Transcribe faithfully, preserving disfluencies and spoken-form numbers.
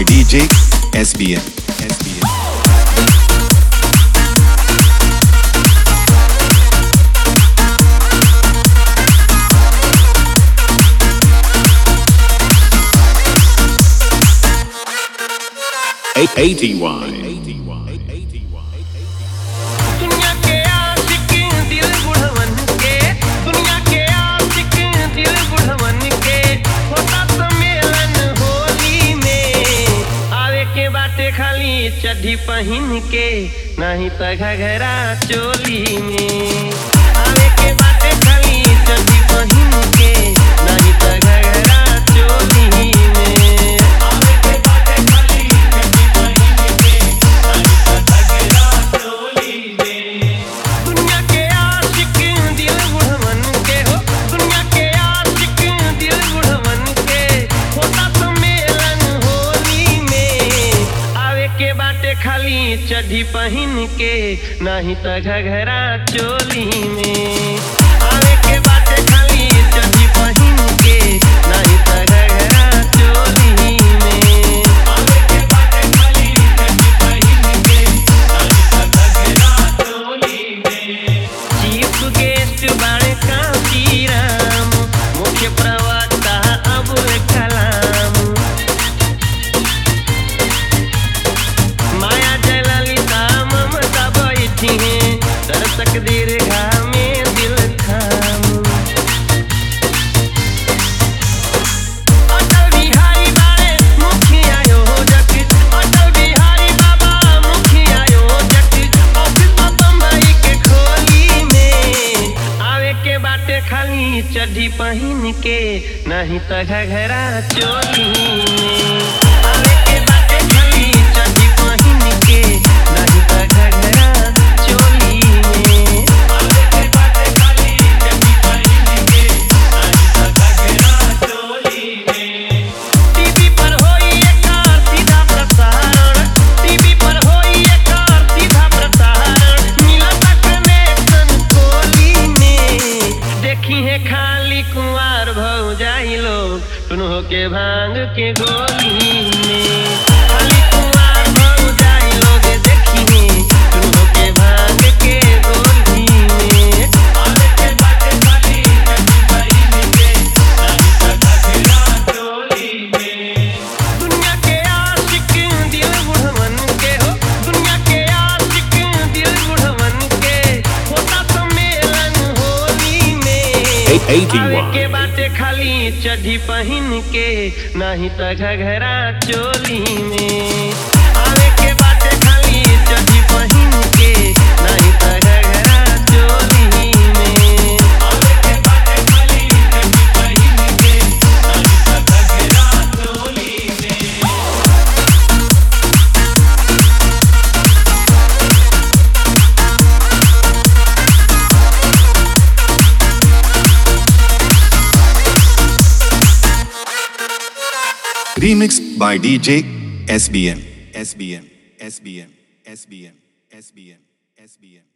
by D J S B M. S B M. A T Y. दुनिया के आशिक दिल बुढ़वन के, दुनिया के आशिक दिल बुढ़वन के, होता सम्मेलन होली में। आवे के बाटे खाली चड्ढी पहिन के, नहीं त घघरा चोली में। आवे के बाटे खाली चड्ढी पहिन के, नहीं त घघरा चोली में। आवे के बाटे खाली चड्ढी पहिन के, नहीं त घघरा चोली में। दुनिया के आशिक दिल बुढ़वन के हो, दुनिया के आशिक दिल बुढ़वन के, होता सम्मेलन होली में। आवे के बाटे खाली चड्ढी पहिन के, नहीं त घघरा चोली में। आवे के बाटे खाली चड्ढी पहिन के, नहीं त घघरा चोली में। आवे के बाटे खाली चड्ढी पहिन के, नहीं त घघरा चोली में। चीफ गेस्ट बाड़े कांची राम, मुख्य प्रवक्ता अबुल कलाम। माया जयललिता ममता बैठी हैं, दर्शक दीर्घा में दिल थाम। अटल बिहारी बाबा मुखिया योजक, अटल बिहारी बाबा मुखिया योजक, ऑफिस बम्बई के खोली में। आवे के बाटे खाली चड्ढी पहिन के, नहीं त घघरा चोली में। आवे के बाटे खाली चड्ढी पहिन के, नहीं त घघरा चोली में। आवे के बाटे खाली चड्ढी पहिन के, नहीं त घघरा चोली में। टीवी पर होई एकर सीधा प्रसारण, टीवी पर होई एकर सीधा प्रसारण, मिलता कनेक्शन कोली में। देखी है खाली कुंवार भौजाई लोग, सुनो के भांग के गोली में। खाली कुंवार भौजाई लोग देखी है, सुनो के भांग के गोली में। आवे के बाटे खाली चड्ढी पहिन के, नहीं त घघरा चोली में। दुनिया के आशिक दिल बुढ़वन के हो, दुनिया के आशिक दिल बुढ़वन के, होता सम्मेलन होली में। A T Y. आवे के बाटे खाली चड्ढी पहिन के, नहीं त घघरा चोली में। आवे के बाटे खाली चड्ढी पहिन के, नहीं त घघरा चोली में। आवे के बाटे खाली चड्ढी पहिन के, नहीं त घघरा चोली में। Remixed by D J S B M. S B M. S B M. S B M. S B M. S B M.